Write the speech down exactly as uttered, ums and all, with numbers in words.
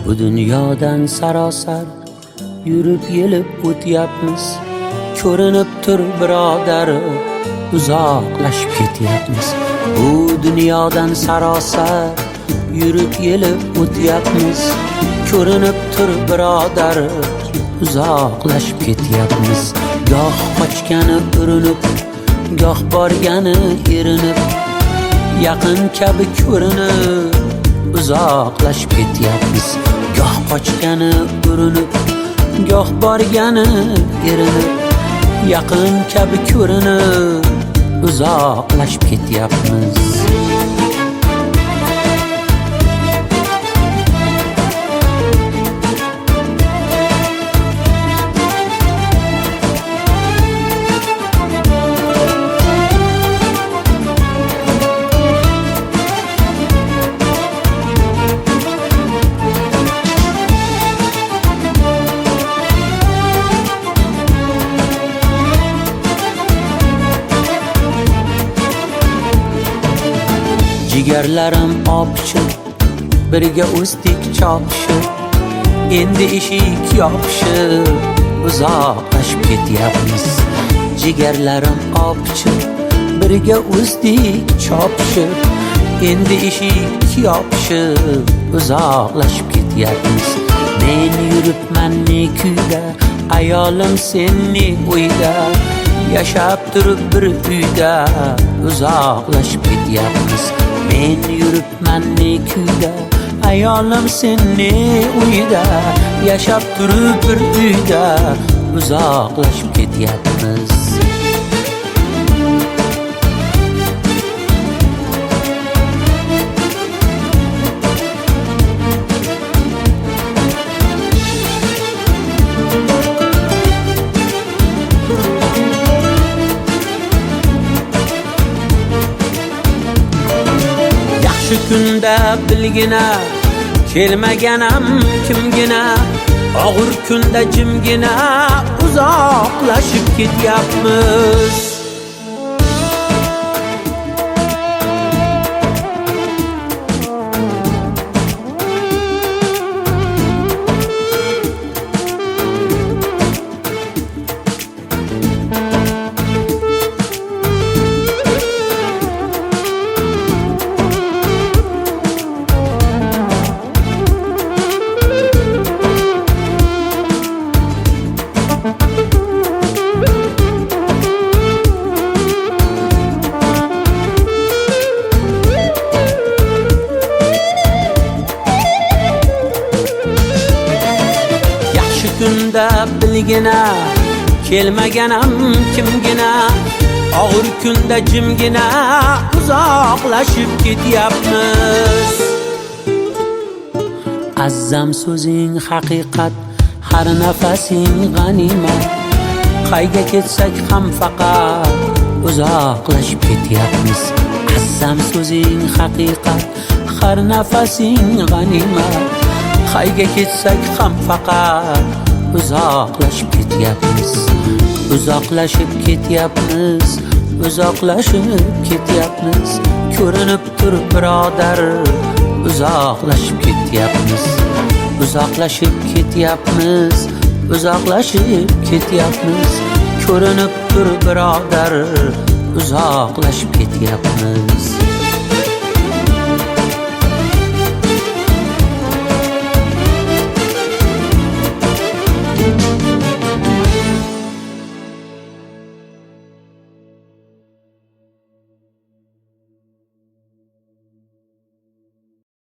Bu dunyodan sarosar yurib yelib o'tyapmiz. Ko'rinib tur birodar, uzoqlashib ketyapmiz. Bu dunyodan sarosar yurib yelib o'tyapmiz. Ko'rinib tur birodar, uzoqlashib ketyapmiz. Goh qochgani urinib, goh borgani erinib, yaqin kabi ko'rinib uzoqlashib ketyapmiz. Goh qochgani urinib, goh borgani erinib, yaqin kabi ko'rinib uzoqlashib ketyapmiz. Jigarlarim opishib, birga o'sdik chopishib, endi eshik yopishib, uzoqlashib ketyapmiz. Jigarlarim opishib, birga o'sdik chopishib, endi eshik yopishib, uzoqlashib ketyapmiz. Men yuribman ne kuyda, ayolim senni uyda, yashab turib bir uyda uzoqlashib ketyapmiz. Men yuribman ne kuyda, ayolim senni uyda, yashab turib bir uyda uzoqlashib ketyapmiz. Shu kunda bilgina, kelmaganam kimgina, og'ir kunda jimgina uzoqlashib ketyapmiz. Kunda bilgina, kelmaganam kimgina, og'ir kunda jimgina uzoqlashib ketyapmiz. Azzam so'zing haqiqat, har nafasing g'animat. Qayga ketsak ham faqat uzoqlashib ketyapmiz. Azzam so'zing haqiqat, har nafasing g'animat. Qayga ketsak ham faqat uzoqlashib ketyapmiz. Uzoqlashib ketyapmiz, uzoqlashib ketyapmiz. Ko'rinib tur birodar, uzoqlashib ketyapmiz. Uzoqlashib ketyapmiz, uzoqlashib ketyapmiz. Ko'rinib tur birodar, uzoqlashib ketyapmiz.